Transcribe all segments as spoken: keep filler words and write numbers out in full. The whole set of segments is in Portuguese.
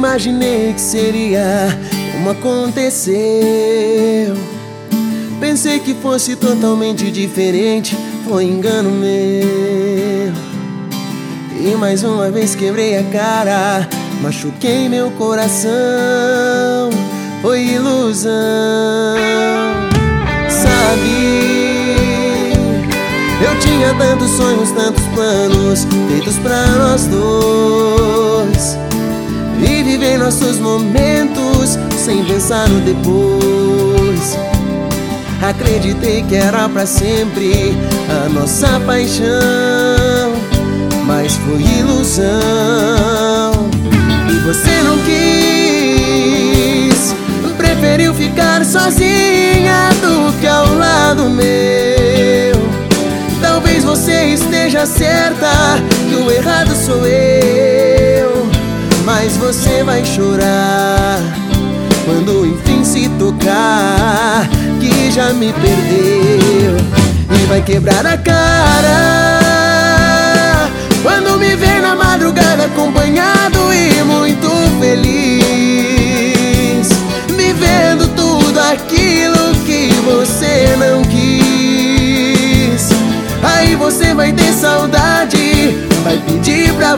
imaginei que seria como aconteceu. Pensei que fosse totalmente diferente, foi engano meu. E mais uma vez quebrei a cara, machuquei meu coração, foi ilusão. Sabe, eu tinha tantos sonhos, tantos planos feitos pra nós dois, e viver nossos momentos sem pensar no depois. Acreditei que era pra sempre a nossa paixão, mas foi ilusão. E você não quis, preferiu ficar sozinha do que ao lado meu. Talvez você esteja certa que o errado sou eu, mas você vai chorar quando enfim se tocar que já me perdeu. E vai quebrar a cara quando me ver na madrugada acompanhado e muito feliz, vivendo tudo aquilo que você não quis. Aí você vai ter saudade, vai pedir pra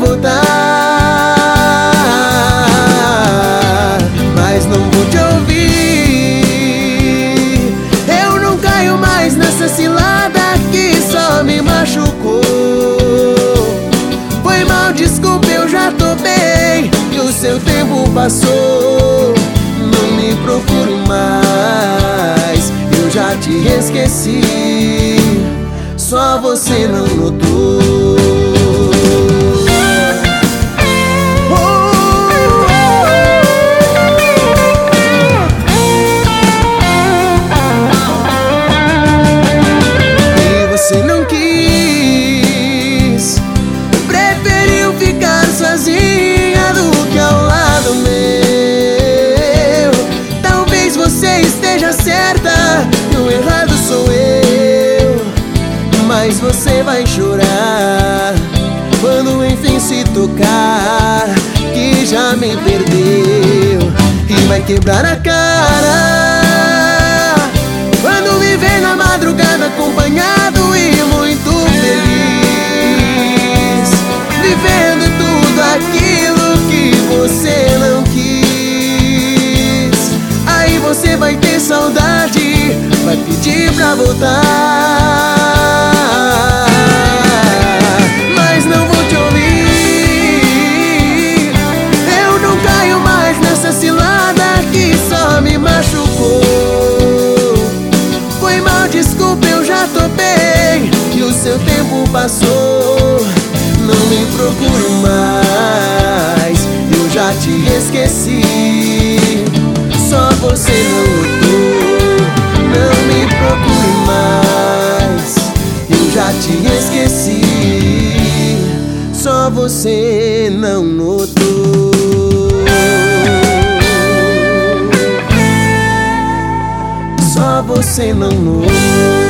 voltar, mas não vou te ouvir. Eu não caio mais nessa cilada que só me machucou. Foi mal, desculpa, eu já tô bem e o seu tempo passou. Não me procure mais, eu já te esqueci, só você não notou. Você não quis, preferiu ficar sozinha do que ao lado meu. Talvez você esteja certa que o errado sou eu, mas você vai chorar quando enfim se tocar que já me perdeu. E vai quebrar a cara quando me ver na madrugada acompanhado e muito feliz, vivendo tudo aquilo que você não quis. Aí você vai ter saudade, vai pedir pra voltar, mas não vou te ouvir. Eu não caio mais nessa cilada que só me machucou. Desculpa, eu já tô bem e o seu tempo passou. Não me procure mais, eu já te esqueci, só você não notou. Não me procure mais, eu já te esqueci, só você não notou. Só você não notou.